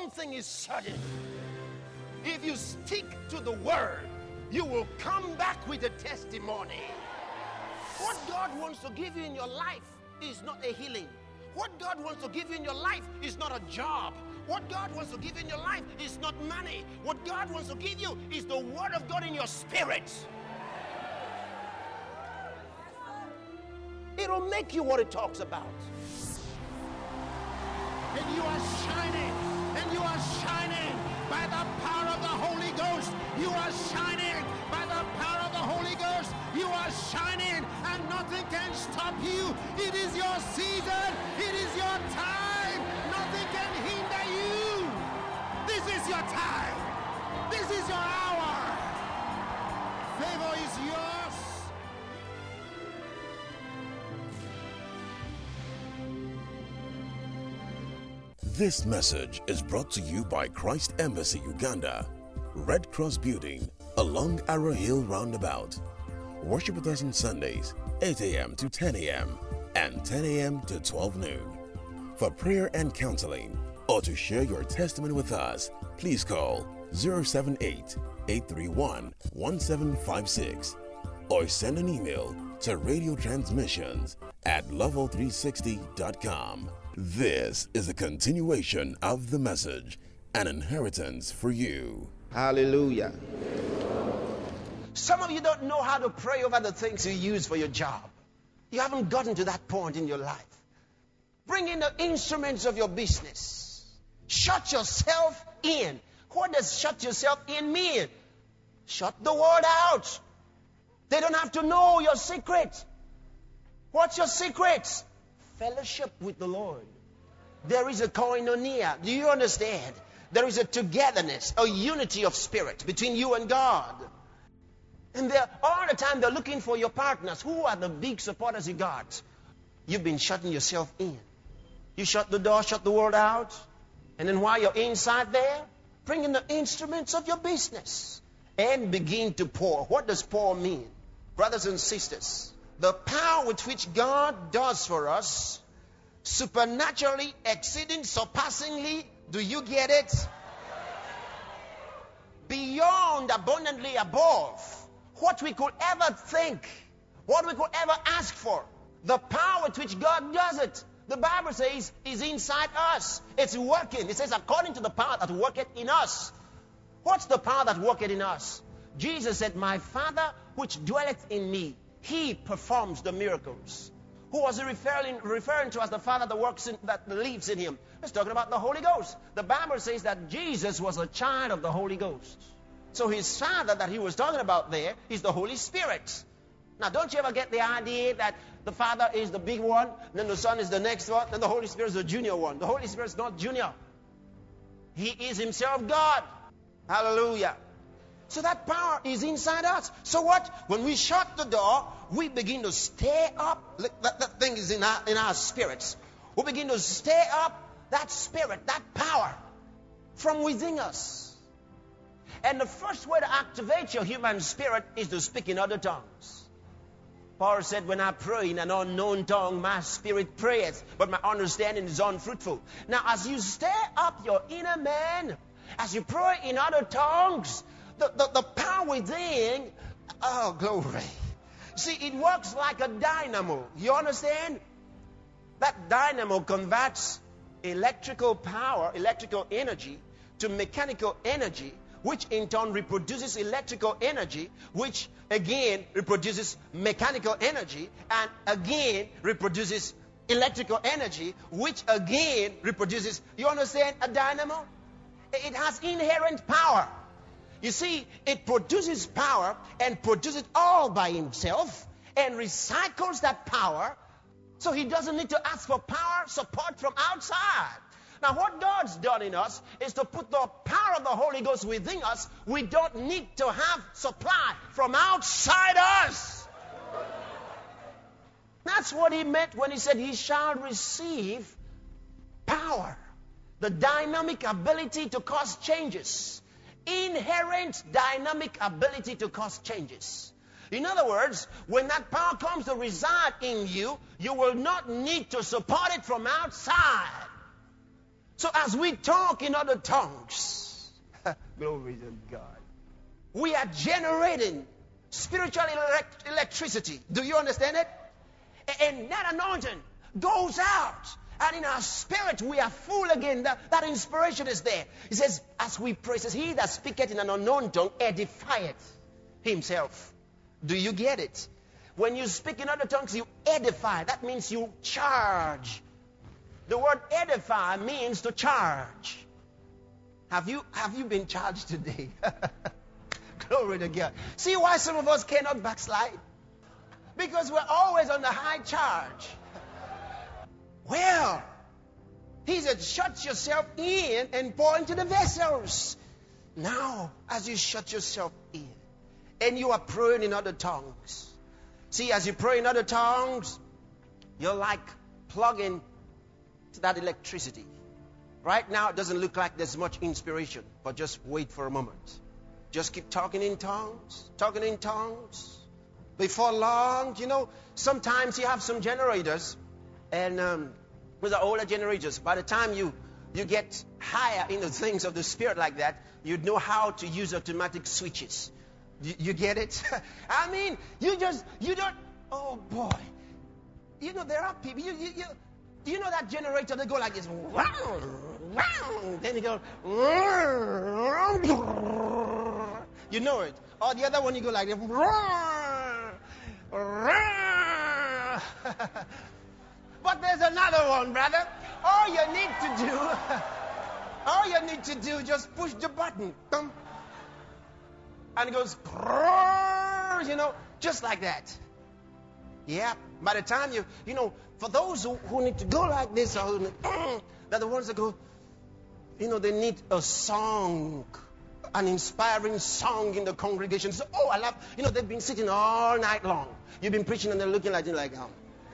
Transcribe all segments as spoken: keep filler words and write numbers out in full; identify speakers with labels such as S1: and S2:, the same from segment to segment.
S1: one thing is certain. If you stick to the word, you will come back with a testimony. What God wants to give you in your life is not a healing. What God wants to give you in your life is not a job. What God wants to give you in your life is not money. What God wants to give you is the word of God in your spirit. It'll make you what it talks about.
S2: And you are shining, and you are shining by the power of the Holy Ghost. You are shining by the power of the Holy Ghost. You are shining, and nothing can stop you. It is your season. It is your time. Nothing can hinder you. This is your time. This is your hour. Favor is yours.
S3: This message is brought to you by Christ Embassy Uganda, Red Cross Building, along Arrow Hill Roundabout. Worship with us on Sundays, eight a.m. to ten a.m. and ten a.m. to twelve noon. For prayer and counseling, or to share your testimony with us, please call zero seven eight, eight three one, one seven five six or send an email to radiotransmissions at level three sixty dot com. This is a continuation of the message, an inheritance for you.
S1: Hallelujah. Some of you don't know how to pray over the things you use for your job. You haven't gotten to that point in your life. Bring in the instruments of your business. Shut yourself in. What does shut yourself in mean? Shut the word out. They don't have to know your secret. What's your secret? Fellowship with the Lord. There is a koinonia. Do you understand? There is a togetherness, a unity of spirit between you and God. And they're, all the time they're looking for your partners. Who are the big supporters you got? You've been shutting yourself in. You shut the door, shut the world out. And then while you're inside there, bring in the instruments of your business and begin to pour. What does pour mean? Brothers and sisters, the power with which God does for us, supernaturally, exceeding, surpassingly, do you get it? Beyond, abundantly above what we could ever think, what we could ever ask for. The power with which God does it, the Bible says, is inside us. It's working. It says, according to the power that worketh in us. What's the power that worketh in us? Jesus said, my Father which dwelleth in me, He performs the miracles. Who was he referring, referring to as the Father that works in, that lives in Him? He's talking about the Holy Ghost. The Bible says that Jesus was a child of the Holy Ghost. So His Father that He was talking about there is the Holy Spirit. Now, don't you ever get the idea that the Father is the big one, then the Son is the next one, then the Holy Spirit is the junior one. The Holy Spirit is not junior. He is Himself God. Hallelujah. So that power is inside us. So what? When we shut the door, we begin to stir up. That, that thing is in our, in our spirits. We begin to stir up that spirit, that power from within us. And the first way to activate your human spirit is to speak in other tongues. Paul said, when I pray in an unknown tongue, my spirit prayeth, but my understanding is unfruitful. Now, as you stir up your inner man, as you pray in other tongues, The, the, the power within, oh, glory. See, it works like a dynamo. You understand? That dynamo converts electrical power, electrical energy, to mechanical energy, which in turn reproduces electrical energy, which again reproduces mechanical energy, and again reproduces electrical energy, which again reproduces, you understand, a dynamo? It has inherent power. You see, it produces power and produces all by Himself and recycles that power, so He doesn't need to ask for power support from outside. Now, what God's done in us is to put the power of the Holy Ghost within us. We don't need to have supply from outside us. That's what He meant when He said, He shall receive power. The dynamic ability to cause changes. Inherent dynamic ability to cause changes. In other words, when that power comes to reside in you, you will not need to support it from outside. So as we talk in other tongues, glory to God, we are generating spiritual elect- electricity. Do you understand it? And that anointing goes out. And in our spirit, we are full again. That, that inspiration is there. He says, as we pray, he says, he that speaketh in an unknown tongue edifieth himself. Do you get it? When you speak in other tongues, you edify. That means you charge. The word edify means to charge. Have you, have you been charged today? Glory to God. See why some of us cannot backslide? Because we're always on the high charge. Well, he said, shut yourself in and pour into the vessels. Now, as you shut yourself in and you are praying in other tongues. See, as you pray in other tongues, you're like plugging to that electricity. Right now, it doesn't look like there's much inspiration, but just wait for a moment. Just keep talking in tongues, talking in tongues. Before long, you know, sometimes you have some generators, and um, with the older generators, by the time you, you get higher in the things of the Spirit like that, you know how to use automatic switches. You, you get it? I mean, you just, you don't, oh boy. You know, there are people, you, you, you, you know that generator, they go like this, wow, wow, then you go, you know it. Or the other one, you go like this, but there's another one, brother. All you need to do, all you need to do, just push the button. And it goes, you know, just like that. Yeah. By the time you, you know, for those who, who need to go like this, or they're the ones that go, you know, they need a song, an inspiring song in the congregation. So, oh, I love, you know, they've been sitting all night long. You've been preaching and they're looking like, like, um.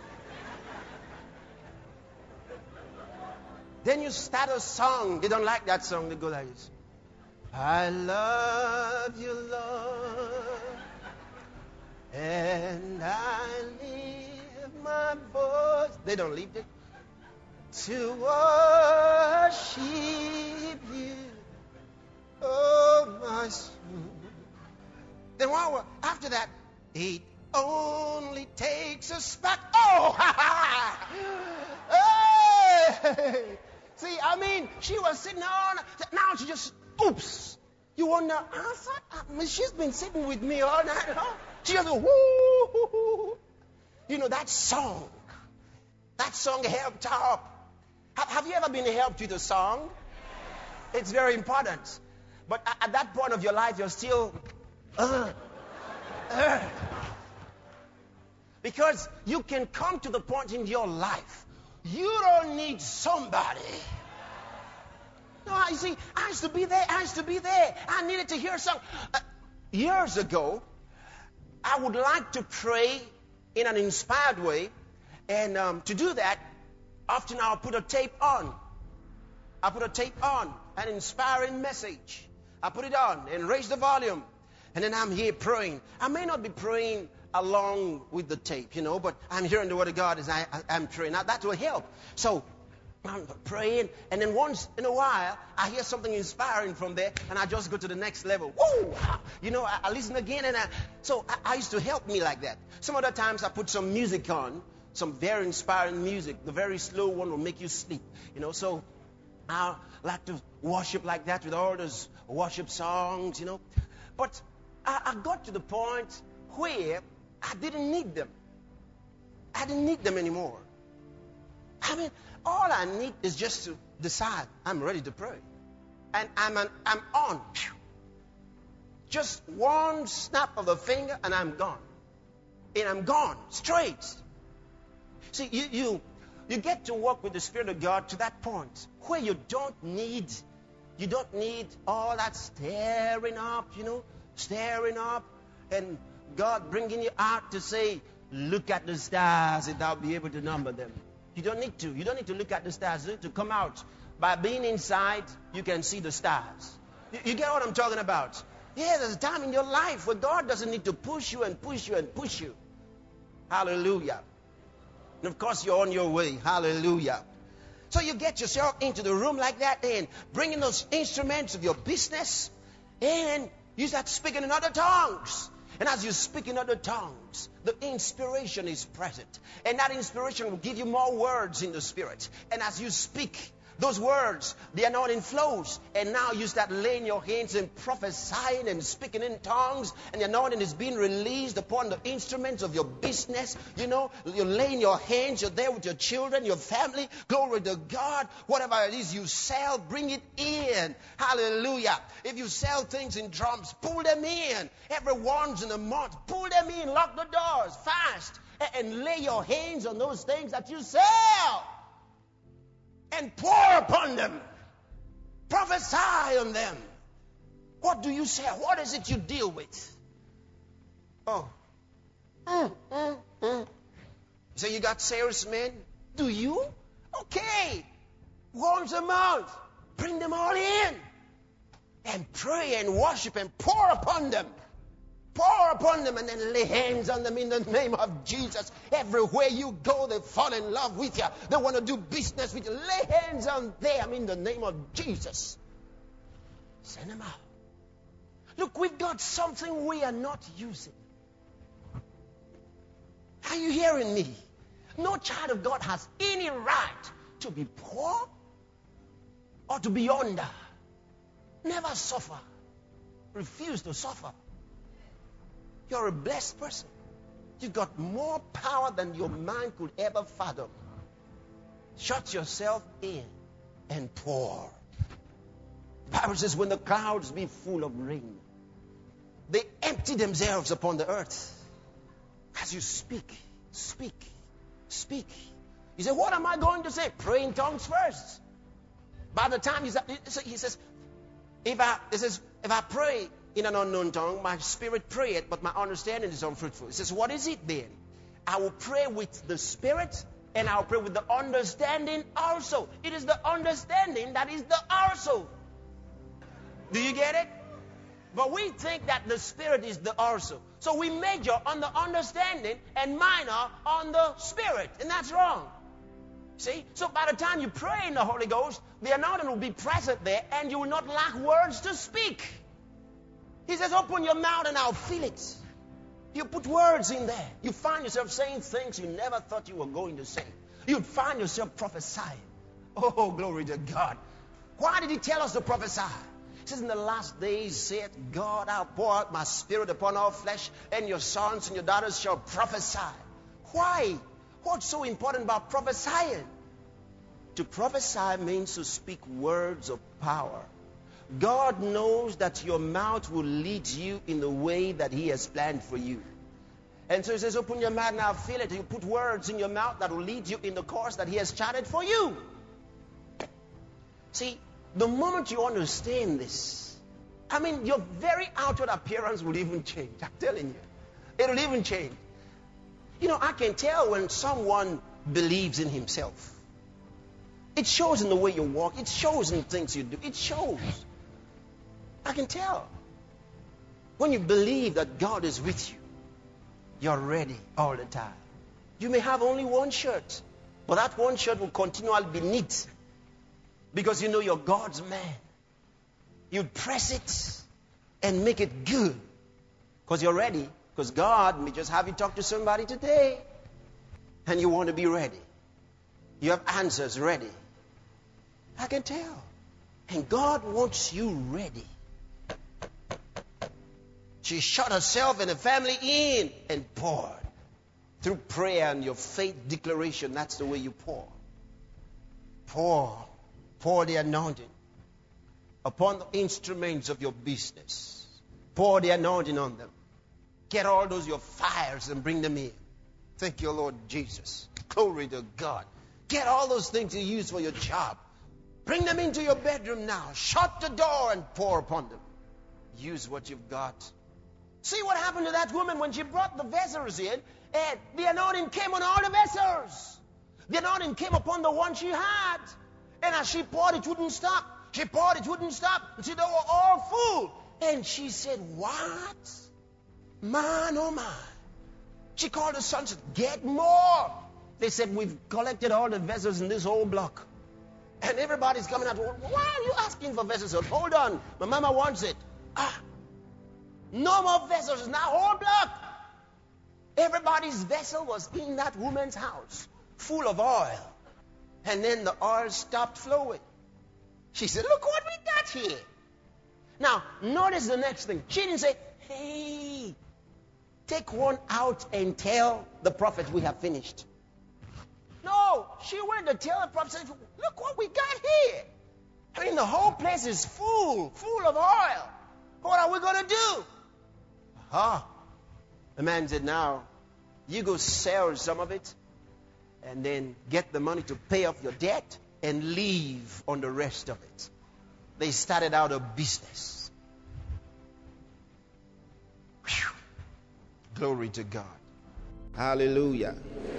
S1: Then you start a song. They don't like that song. They go like this. I love you, Lord, and I lift my voice. They don't leave it. To worship you, oh my soul. Then while after that, it only takes a spark. Oh, ha ha! Hey! See, I mean, she was sitting on. Now she just, oops. You wonder, I thought, I mean, she's been sitting with me all night long. She just go, whoo. You know, that song. That song helped her up. Have, have you ever been helped with a song? It's very important. But at, at that point of your life, you're still, uh, uh. Because you can come to the point in your life, you don't need somebody. No, I see, I used to be there, I used to be there. I needed to hear a song. Uh, years ago, I would like to pray in an inspired way. And um, to do that, often I'll put a tape on. I put a tape on, an inspiring message. I put it on and raise the volume. And then I'm here praying. I may not be praying along with the tape, you know, but I'm hearing the word of God as I, I, I'm praying. Now, that will help. So I'm praying, and then once in a while, I hear something inspiring from there, and I just go to the next level. Woo! You know, I, I listen again, and I, so I, I used to help me like that. Some other times I put some music on, some very inspiring music. The very slow one will make you sleep, you know. So I like to worship like that with all those worship songs, you know. But I, I got to the point where I didn't need them. I didn't need them anymore. I mean, all I need is just to decide I'm ready to pray. And I'm, an, I'm on. Just one snap of the finger and I'm gone. And I'm gone, straight. See, you, you, you get to walk with the Spirit of God to that point where you don't need, you don't need all that staring up, you know, staring up and God bringing you out to say, look at the stars and I'll be able to number them. You don't need to. You don't need to look at the stars. You need to come out. By being inside, you can see the stars. You, you get what I'm talking about? Yeah, there's a time in your life where God doesn't need to push you and push you and push you. Hallelujah. And of course, you're on your way. Hallelujah. So you get yourself into the room like that and bring in those instruments of your business and you start speaking in other tongues. And as you speak in other tongues, the inspiration is present. And that inspiration will give you more words in the Spirit. And as you speak those words, the anointing flows. And now you start laying your hands and prophesying and speaking in tongues. And the anointing is being released upon the instruments of your business. You know, you're laying your hands. You're there with your children, your family. Glory to God. Whatever it is you sell, bring it in. Hallelujah. If you sell things in drums, pull them in. Every once in a month, pull them in. Lock the doors fast. And lay your hands on those things that you sell. And pour upon them. Prophesy on them. What do you say? What is it you deal with? Oh. Mm, mm, mm. So you got salesmen? Do you? Okay. Once a month. Bring them all in. And pray and worship and pour upon them. Pour upon them and then lay hands on them in the name of Jesus. Everywhere you go, they fall in love with you. They want to do business with you. Lay hands on them in the name of Jesus. Send them out. Look, we've got something we are not using. Are you hearing me? No child of God has any right to be poor or to be under. Never suffer. Refuse to suffer. You're a blessed person. You've got more power than your mind could ever fathom. Shut yourself in and pour. The Bible says when the clouds be full of rain, they empty themselves upon the earth. As you speak, speak, speak. You say, what am I going to say? Pray in tongues first. By the time he says, if I, he says, if I pray in an unknown tongue, my spirit prayeth, but my understanding is unfruitful. He says, what is it then? I will pray with the spirit, and I will pray with the understanding also. It is the understanding that is the also. Do you get it? But we think that the spirit is the also. So we major on the understanding and minor on the spirit. And that's wrong. See? So by the time you pray in the Holy Ghost, the anointing will be present there, and you will not lack words to speak. He says, open your mouth and I'll fill it. You put words in there. You find yourself saying things you never thought you were going to say. You'd find yourself prophesying. Oh, glory to God. Why did he tell us to prophesy? He says, in the last days, saith God, I'll pour out my spirit upon all flesh, and your sons and your daughters shall prophesy. Why? What's so important about prophesying? To prophesy means to speak words of power. God knows that your mouth will lead you in the way that he has planned for you. And so he says, open your mouth and I'll fill it. You put words in your mouth that will lead you in the course that he has charted for you. See, the moment you understand this, I mean, your very outward appearance will even change. I'm telling you. It'll even change. You know, I can tell when someone believes in himself. It shows in the way you walk. It shows in the things you do. It shows. I can tell. When you believe that God is with you, you're ready all the time. You may have only one shirt, but that one shirt will continually be neat because you know you're God's man. You'd press it and make it good because you're ready, because God may just have you talk to somebody today and you want to be ready. You have answers ready. I can tell. And God wants you ready. She shut herself and the family in and poured. Through prayer and your faith declaration, that's the way you pour. Pour. Pour the anointing upon the instruments of your business. Pour the anointing on them. Get all those your fires and bring them in. Thank you, Lord Jesus. Glory to God. Get all those things you use for your job. Bring them into your bedroom now. Shut the door and pour upon them. Use what you've got. See what happened to that woman when she brought the vessels in, and the anointing came on all the vessels. The anointing came upon the one she had. And as she poured, it wouldn't stop. She poured, it wouldn't stop. Until they were all full. And she said, what? Man, oh man. She called her son and said, get more. They said, we've collected all the vessels in this whole block. And everybody's coming out. Why are you asking for vessels? Hold on. My mama wants it. Ah. No more vessels. Now whole block. Everybody's vessel was in that woman's house, full of oil. And then the oil stopped flowing. She said, look what we got here. Now, notice the next thing. She didn't say, hey, take one out and tell the prophet we have finished. No, she went to tell the prophet, look what we got here. I mean, the whole place is full, full of oil. What are we going to do? Ah, the man said, now, you go sell some of it and then get the money to pay off your debt and leave on the rest of it. They started out a business. Whew. Glory to God. Hallelujah.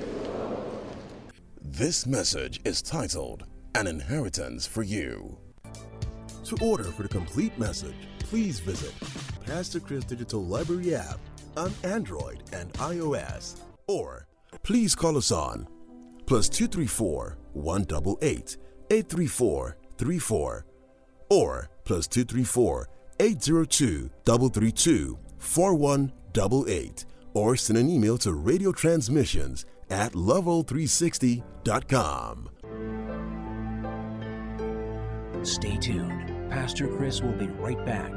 S3: This message is titled, An Inheritance for You. To order for the complete message, please visit Pastor Chris Digital Library app on Android and iOS, or please call us on plus two three four, one eight eight, eight three four, three four or plus two three four, eight zero two, three three two, four one eight eight, or send an email to radio transmissions at level three sixty dot com.
S4: Stay tuned. Pastor Chris will be right back.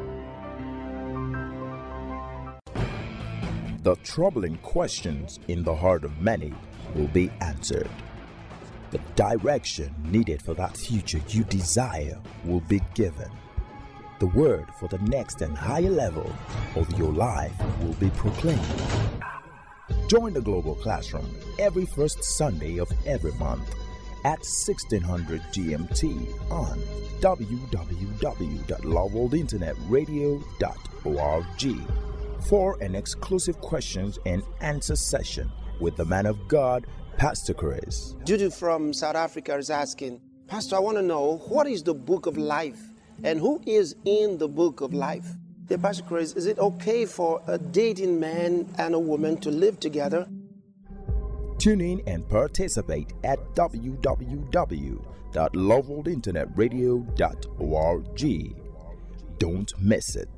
S5: The troubling questions in the heart of many will be answered. The direction needed for that future you desire will be given. The word for the next and higher level of your life will be proclaimed. Join the Global Classroom every first Sunday of every month at sixteen hundred G M T on w w w dot love world internet radio dot org for an exclusive questions and answer session with the man of God, Pastor Chris.
S1: Judy from South Africa is asking, Pastor, I want to know, what is the book of life and who is in the book of life? Yeah, Pastor Chris, is it okay for a dating man and a woman to live together?
S5: Tune in and participate at w w w dot love world internet radio dot org. Don't miss it.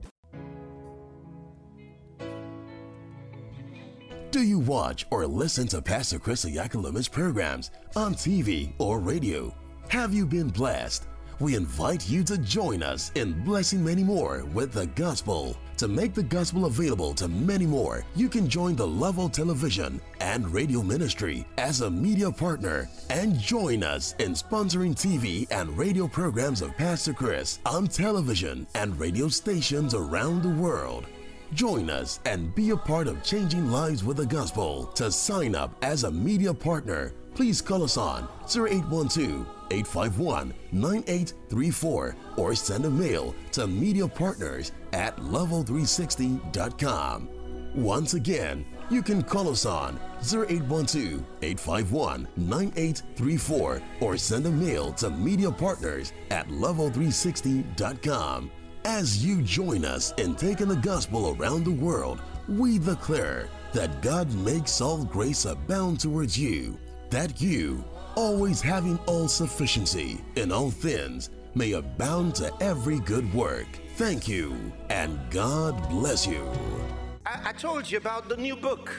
S3: Do you watch or listen to Pastor Chris Oyakhilolu's programs on T V or radio? Have you been blessed? We invite you to join us in blessing many more with the gospel. To make the gospel available to many more, you can join the Level Television and Radio Ministry as a media partner and join us in sponsoring T V and radio programs of Pastor Chris on television and radio stations around the world. Join us and be a part of changing lives with the gospel. To sign up as a media partner, please call us on zero eight one two, eight five one, nine eight three four or send a mail to mediapartners at level three sixty dot com. Once again, you can call us on zero eight one two, eight five one, nine eight three four or send a mail to mediapartners at level three sixty dot com. As you join us in taking the gospel around the world, we declare that God makes all grace abound towards you, that you, always having all sufficiency in all things, may abound to every good work. Thank you, and God bless you.
S1: I, I told you about the new book.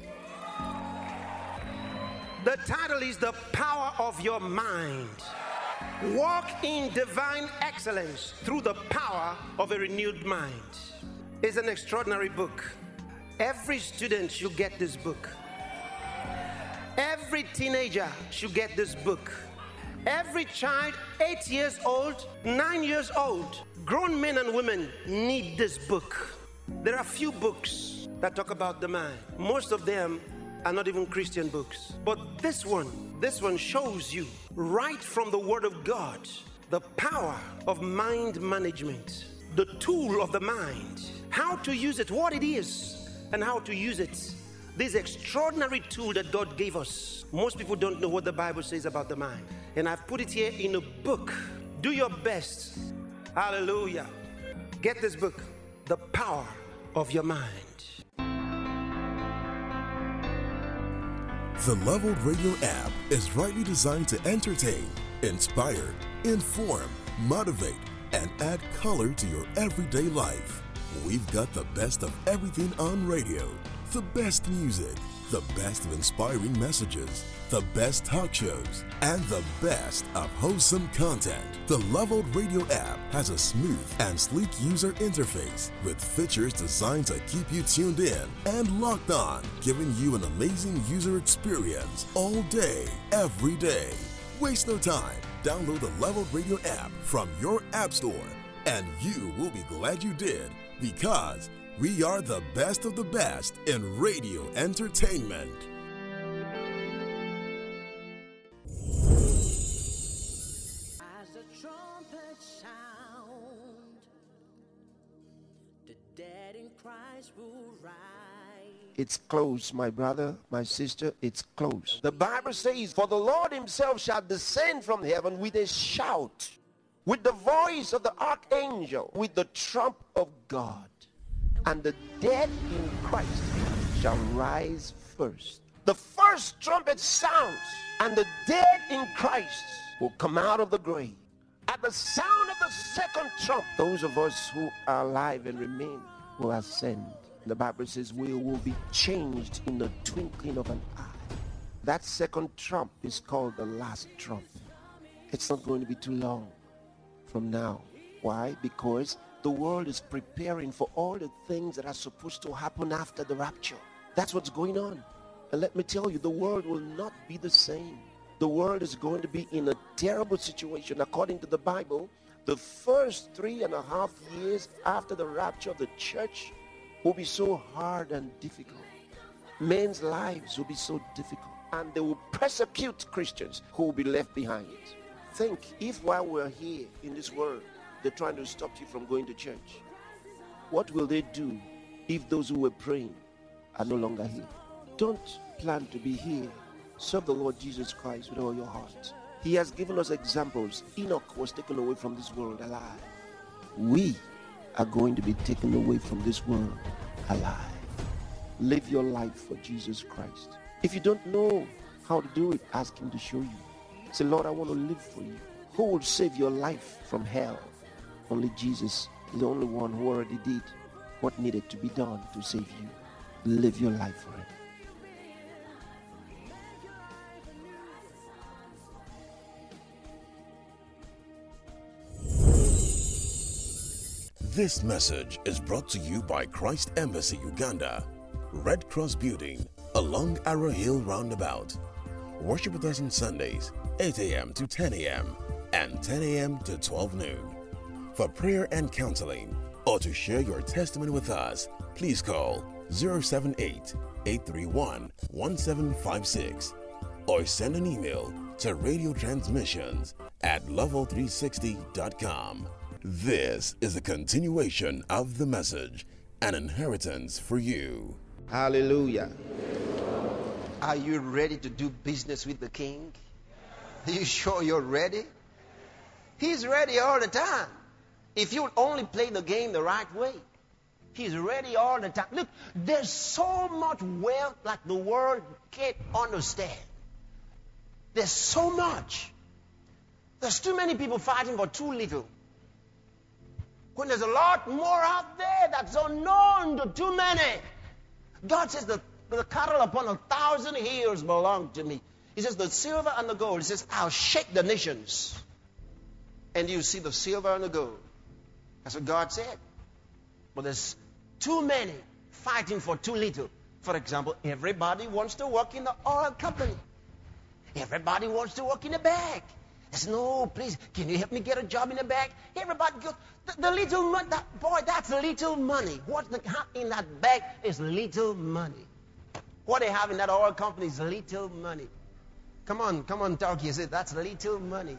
S1: The title is The Power of Your Mind. Walk in divine excellence through the power of a renewed mind. It's an extraordinary book. Every student should get this book. Every teenager should get this book. Every child, eight years old, nine years old, grown men and women need this book. There are few books that talk about the mind. Most of them are not even Christian books. But this one, this one shows you right from the Word of God the power of mind management, the tool of the mind, how to use it, what it is, and how to use it. This extraordinary tool that God gave us. Most people don't know what the Bible says about the mind. And I've put it here in a book. Do your best. Hallelujah. Get this book, The Power of Your Mind.
S3: The Leveled Radio app is rightly designed to entertain, inspire, inform, motivate, and add color to your everyday life. We've got the best of everything on radio. The best music, the best of inspiring messages, the best talk shows, and the best of wholesome content. The Leveled Radio app has a smooth and sleek user interface with features designed to keep you tuned in and locked on, giving you an amazing user experience all day, every day. Waste no time. Download the Leveled Radio app from your app store, and you will be glad you did, because we are the best of the best in radio entertainment.
S6: As the trumpet sound, the dead in Christ will rise.
S7: It's close, my brother, my sister, it's close. The Bible says, for the Lord himself shall descend from heaven with a shout, with the voice of the archangel, with the trump of God. And the dead in Christ shall rise first. The first trumpet sounds, and the dead in Christ will come out of the grave. At the sound of the second trump, those of us who are alive and remain will ascend. The Bible says we will be changed in the twinkling of an eye. That second trump is called the last trump. It's not going to be too long from now. Why? Because the world is preparing for all the things that are supposed to happen after the rapture. That's what's going on. And let me tell you, the world will not be the same. The world is going to be in a terrible situation. According to the Bible, the first three and a half years after the rapture of the church will be so hard and difficult. Men's lives will be so difficult, and they will persecute Christians who will be left behind. Think, if while we're here in this world, they're trying to stop you from going to church, what will they do if those who were praying are no longer here? Don't plan to be here. Serve the Lord Jesus Christ with all your heart. He has given us examples. Enoch was taken away from this world alive. We are going to be taken away from this world alive. Live your life for Jesus Christ. If you don't know how to do it, ask him to show you. Say, Lord, I want to live for you. Who will save your life from hell? Only Jesus, the only one who already did what needed to be done to save you. Live your life for him.
S3: This message is brought to you by Christ Embassy Uganda, Red Cross Building, along Arrow Hill Roundabout. Worship with us on Sundays, eight a.m. to ten a.m. and ten a.m. to twelve noon. For prayer and counseling, or to share your testimony with us, please call zero seven eight, eight three one, one seven five six or send an email to radiotransmissions at level three sixty dot com. This is a continuation of the message, an inheritance for you.
S7: Hallelujah.
S1: Are you ready to do business with the King? Are you sure you're ready? He's ready all the time. If you only play the game the right way, he's ready all the time. Look, there's so much wealth like the world can't understand. There's so much. There's too many people fighting for too little. When there's a lot more out there that's unknown to too many. God says the, the cattle upon a thousand hills belong to me. He says the silver and the gold. He says, I'll shake the nations. And you see the silver and the gold. That's what God said. But there's too many fighting for too little. For example, everybody wants to work in the oil company. Everybody wants to work in the bank. There's no, please, can you help me get a job in the bank? Everybody goes, the, the little money, that, boy, that's little money. What's the, in that bank is little money. What they have in that oil company is little money. Come on, come on, talk. You say, that's little money.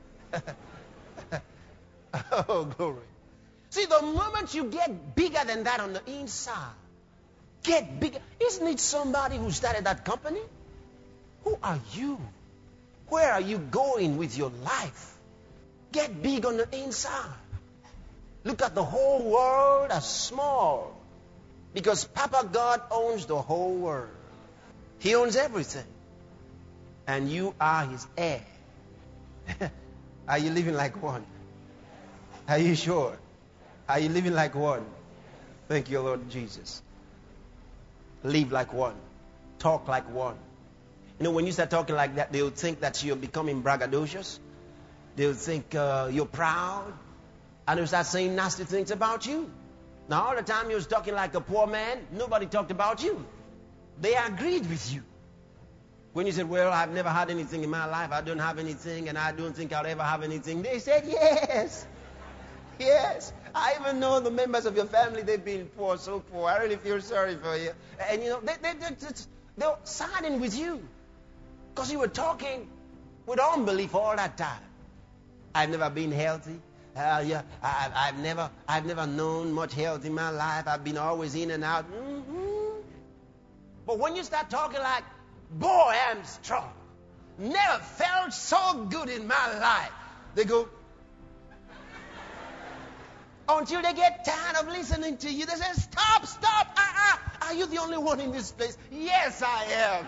S1: Oh, glory. See, the moment you get bigger than that on the inside, get bigger. Isn't it somebody who started that company? Who are you? Where are you going with your life? Get big on the inside. Look at the whole world as small. Because Papa God owns the whole world. He owns everything. And you are his heir. Are you living like one? Are you sure? Are you living like one? Thank you, Lord Jesus. Live like one. Talk like one. You know, when you start talking like that, they'll think that you're becoming braggadocious. They'll think uh, you're proud. And they'll start saying nasty things about you. Now, all the time you was talking like a poor man, nobody talked about you. They agreed with you. When you said, well, I've never had anything in my life, I don't have anything, and I don't think I'll ever have anything, they said, yes. Yes. I even know the members of your family, they've been poor, so poor. I really feel sorry for you. And, you know, they, they, they, they're siding with you. Because you were talking with unbelief all that time. I've never been healthy. Uh, yeah, I, I've never, I've never known much health in my life. I've been always in and out. Mm-hmm. But when you start talking like, boy, I'm strong. Never felt so good in my life. They go, until they get tired of listening to you. They say, stop, stop. Uh-uh. Are you the only one in this place? Yes, I am.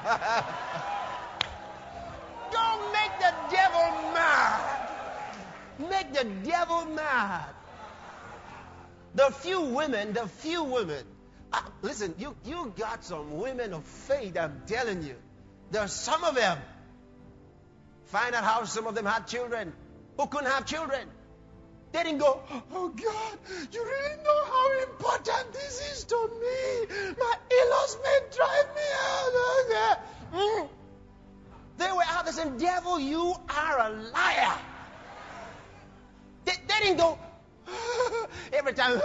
S1: Don't make the devil mad. Make the devil mad. The few women, the few women. Uh, listen, you, you got some women of faith, I'm telling you. There are some of them. Find out how some of them had children who couldn't have children. They didn't go, oh God, you really know how important this is to me. My in-laws may drive me out. Mm. They were out there saying, devil, you are a liar. They, they didn't go, every time,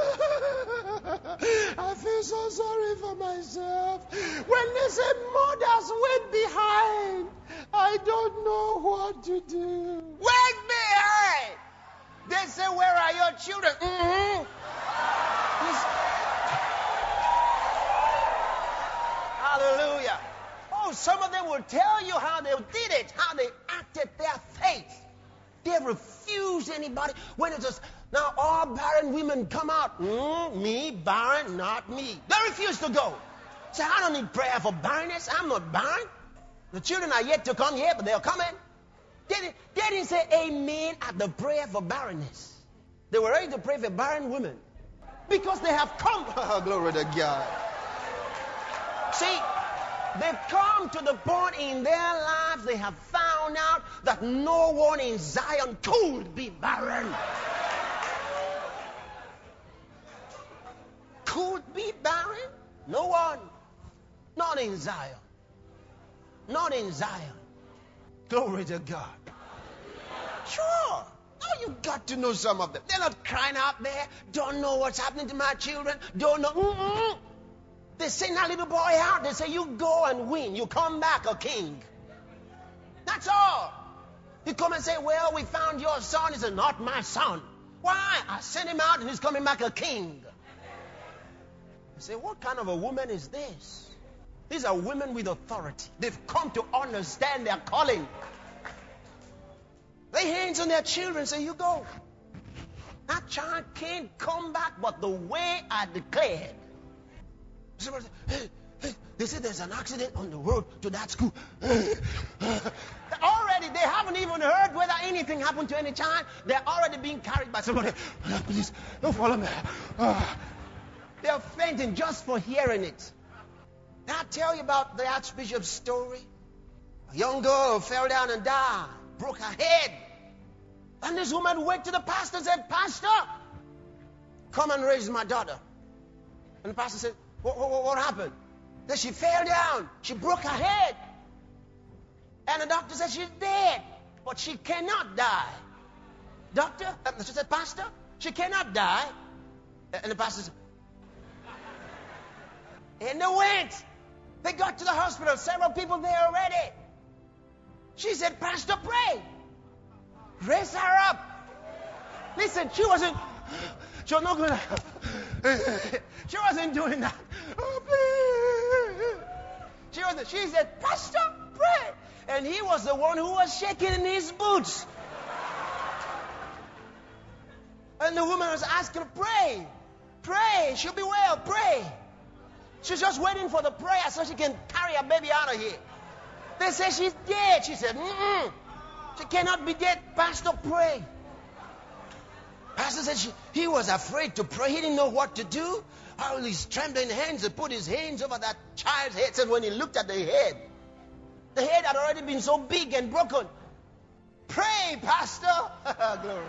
S1: I feel so sorry for myself. When they say mothers wait behind, I don't know what to do. Wait behind! They say, where are your children? Mm-hmm. Hallelujah. Oh, some of them will tell you how they did it, how they acted their faith. They refused anybody. When it's just, now all barren women come out. Mm, me, barren, not me. They refuse to go. Say, I don't need prayer for barrenness. I'm not barren. The children are yet to come here, but they're coming. They didn't, they didn't say amen at the prayer for barrenness. They were ready to pray for barren women. Because they have come. Oh, glory to God. See, they've come to the point in their lives they have found out that no one in Zion could be barren. Could be barren? No one. Not in Zion. Not in Zion. Glory to God. Sure. Oh, you got to know some of them. They're not crying out there. Don't know what's happening to my children. Don't know. Mm-mm. They send that little boy out. They say, you go and win. You come back a king. That's all. You come and say, well, we found your son. He said, not my son. Why? I sent him out and he's coming back a king. I say, what kind of a woman is this? These are women with authority. They've come to understand their calling. Lay hands on their children and say, you go. That child can't come back but the way I declared. Somebody say, hey, hey, they say there's an accident on the road to that school. Already, they haven't even heard whether anything happened to any child. They're already being carried by somebody. Please, don't follow me. Uh, they're fainting just for hearing it. Did I tell you about the Archbishop's story? A young girl who fell down and died, broke her head. And this woman went to the pastor and said, Pastor, come and raise my daughter. And the pastor said, what, what, what happened? Then she fell down. She broke her head. And the doctor said she's dead, but she cannot die. Doctor, uh, she said, Pastor, she cannot die. And the pastor said, and they went. They got to the hospital. Several people there already. She said, Pastor, pray. Raise her up. Listen, she wasn't, she was not going to, she wasn't doing that. Oh, please. She wasn't, she said, Pastor, pray. And he was the one who was shaking in his boots. And the woman was asking, pray. Pray. She'll be well. Pray. She's just waiting for the prayer so she can carry her baby out of here. They say she's dead. She said, mm-mm. She cannot be dead. Pastor, pray. Pastor said she, he was afraid to pray. He didn't know what to do. All his trembling hands, he put his hands over that child's head. Said when he looked at the head, the head had already been so big and broken. Pray, Pastor. Glory.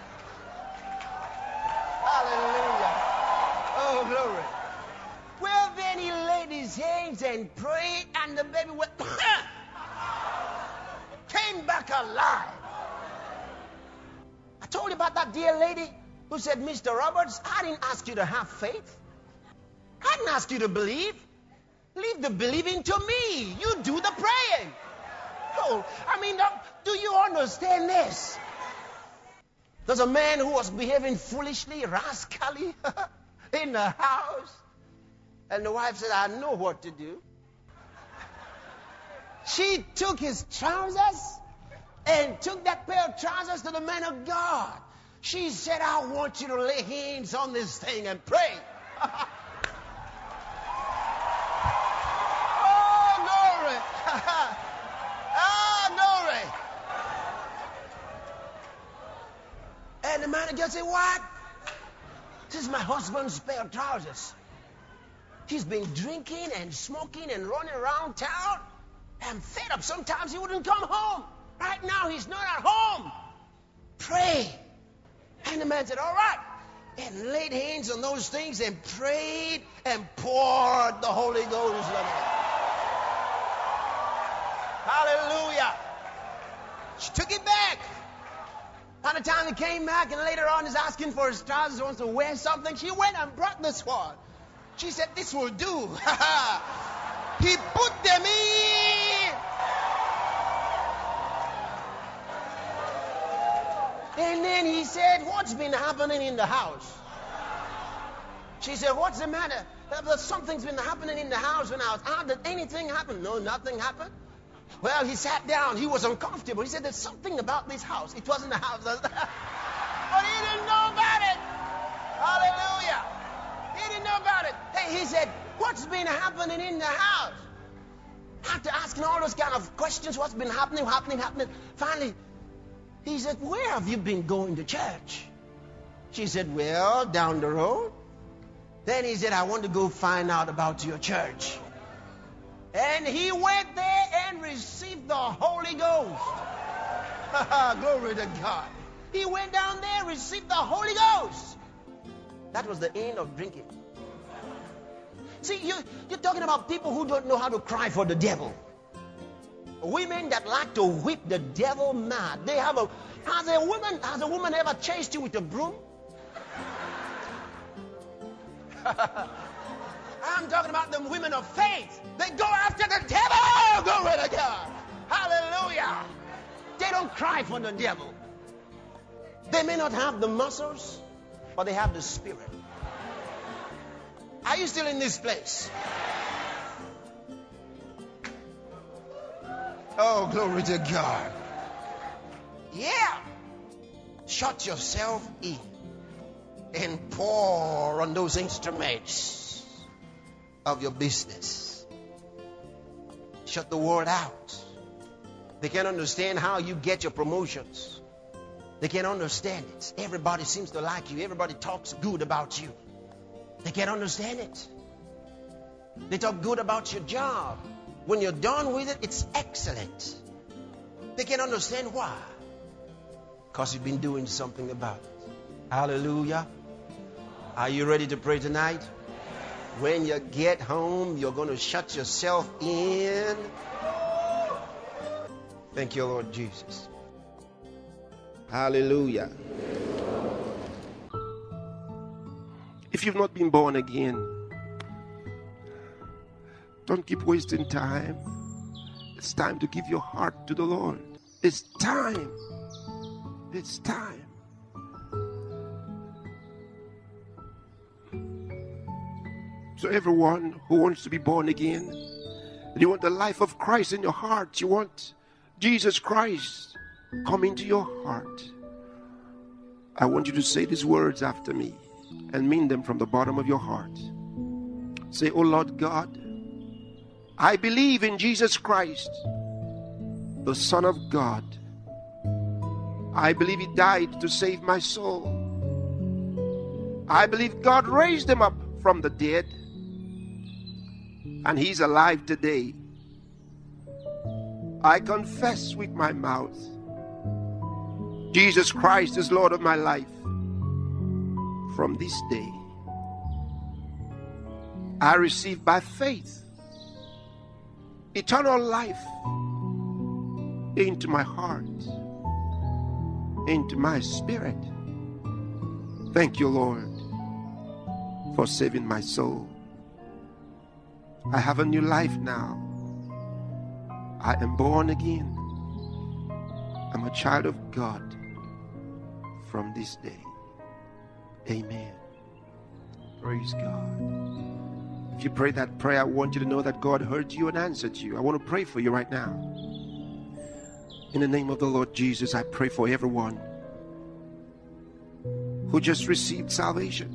S1: Hallelujah. Oh, glory. Well, then he laid his hands and prayed, and the baby went, came back alive. I told you about that dear lady who said, Mister Roberts, I didn't ask you to have faith. I didn't ask you to believe. Leave the believing to me. You do the praying. Oh, I mean, do you understand this? There's a man who was behaving foolishly, rascally in the house. And the wife said, I know what to do. She took his trousers and took that pair of trousers to the man of God. She said, I want you to lay hands on this thing and pray. Oh, glory. Oh, glory. And the man of God said, what? This is my husband's pair of trousers. He's been drinking and smoking and running around town. I'm fed up. Sometimes he wouldn't come home. Right now, he's not at home. Pray. And the man said, all right. And laid hands on those things and prayed and poured the Holy Ghost on it. Hallelujah. She took it back. By the time he came back and later on is asking for his trousers, wants to wear something, she went and brought this one. She said, this will do. He put them in. And then he said, what's been happening in the house? She said, what's the matter? Something's been happening in the house when I was out. Did anything happen? No, nothing happened. Well, he sat down. He was uncomfortable. He said, there's something about this house. It wasn't a house. But he didn't know about it. Hallelujah. He didn't know about it. Hey, he said, what's been happening in the house? After asking all those kind of questions, what's been happening, happening, happening. Finally, he said, where have you been going to church? She said, well, down the road. Then he said, I want to go find out about your church. And he went there and received the Holy Ghost. Glory to God. He went down there, received the Holy Ghost. That was the end of drinking. See, you, you're talking about people who don't know how to cry for the devil. Women that like to whip the devil mad. They have a has a woman has a woman ever chased you with a broom? I'm talking about the women of faith. They go after the devil. Glory to God. Hallelujah. They don't cry for the devil. They may not have the muscles, but they have the spirit. Are you still in this place? Oh, glory to God. Yeah. Shut yourself in and pour on those instruments of your business. Shut the world out. They can't understand how you get your promotions. They can't understand it. Everybody seems to like you. Everybody talks good about you. They can't understand it. They talk good about your job. When you're done with it, it's excellent. They can't understand why. Because you've been doing something about it. Hallelujah. Are you ready to pray tonight? When you get home, you're going to shut yourself in. Thank you, Lord Jesus. Hallelujah. If you've not been born again, don't keep wasting time. It's time to give your heart to the Lord. It's time. It's time. So everyone who wants to be born again, and you want the life of Christ in your heart, you want Jesus Christ come into your heart, I want you to say these words after me and mean them from the bottom of your heart. Say, oh Lord God, I believe in Jesus Christ, the Son of God,
S7: I believe he died to save my soul. I believe God raised him up from the dead, and he's alive today. I confess with my mouth, Jesus Christ is Lord of my life. From this day, I receive by faith eternal life into my heart, into my spirit. Thank you, Lord, for saving my soul. I have a new life now. I am born again. I'm a child of God from this day. Amen. Praise God. If you pray that prayer, I want you to know that God heard you and answered you. I want to pray for you right now. In the name of the Lord Jesus, I pray for everyone who just received salvation.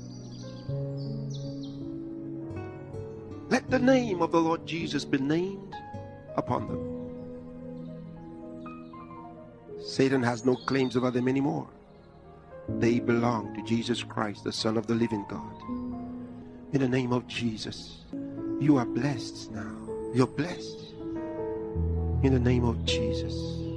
S7: Let the name of the Lord Jesus be named upon them. Satan has no claims over them anymore. They belong to Jesus Christ, the Son of the living God. In the name of Jesus, you are blessed now. You're blessed. In the name of Jesus.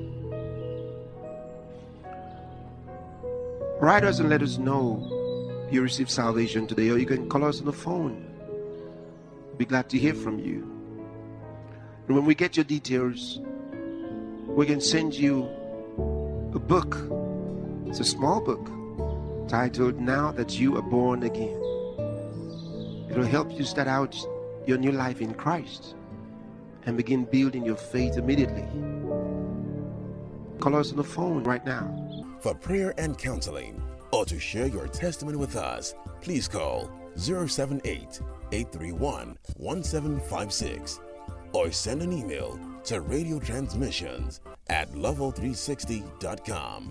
S7: Write us and let us know you received salvation today, or you can call us on the phone. We'll be glad to hear from you. And when we get your details, we can send you a book. It's a small book titled Now That You Are Born Again. It'll help you start out your new life in Christ and begin building your faith immediately. Call us on the phone right now.
S3: For prayer and counseling, or to share your testimony with us, please call zero seven eight, eight three one, one seven five six or send an email to radio transmissions at level three sixty dot com.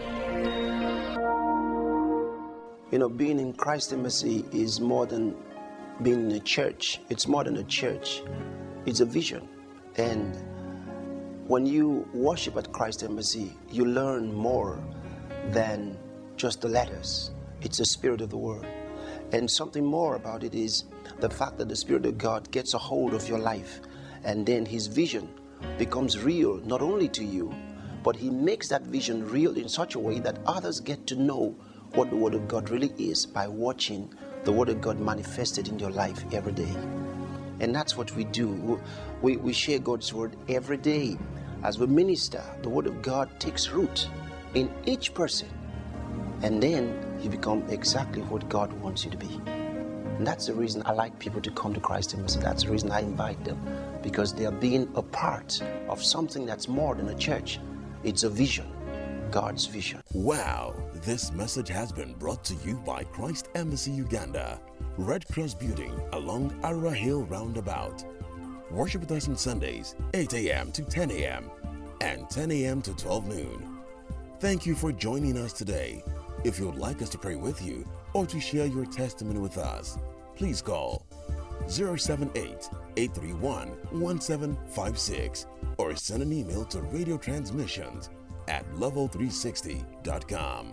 S8: You know, being in Christ Embassy is more than being in a church. It's more than a church. It's a vision. And when you worship at Christ Embassy, you learn more than just the letters. It's the Spirit of the Word. And something more about it is the fact that the Spirit of God gets a hold of your life, and then His vision becomes real, not only to you, but He makes that vision real in such a way that others get to know what the Word of God really is by watching the Word of God manifested in your life every day. And that's what we do. We, we share God's Word every day. As we minister, the Word of God takes root in each person, and then you become exactly what God wants you to be. And that's the reason I like people to come to Christ Embassy. That's the reason I invite them, because they are being a part of something that's more than a church. It's a vision, God's vision.
S3: Wow, this message has been brought to you by Christ Embassy Uganda, Red Cross Building along Ara Hill Roundabout. Worship with us on Sundays, eight a.m. to ten a.m. and ten a.m. to twelve noon. Thank you for joining us today. If you would like us to pray with you or to share your testimony with us, please call zero seven eight, eight three one, one seven five six or send an email to radio transmissions at level three sixty dot com.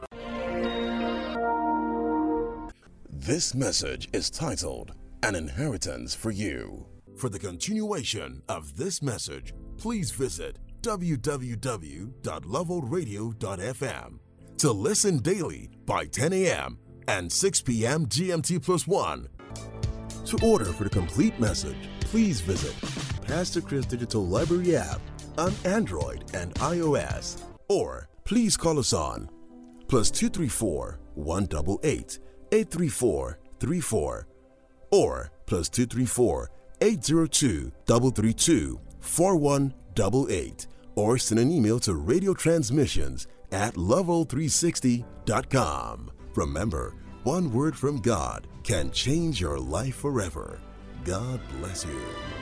S3: This message is titled An Inheritance for You. For the continuation of this message, please visit w w w dot level radio dot f m. To listen daily by ten a.m. and six p.m. G M T plus one. To order for the complete message, please visit Pastor Chris Digital Library app on Android and iOS, or please call us on plus two three four, one eight eight, eight three four, three four or plus two three four, eight zero two, three three two, four one eight eight or send an email to radio transmissions at level three sixty dot com. Remember, one word from God can change your life forever. God bless you.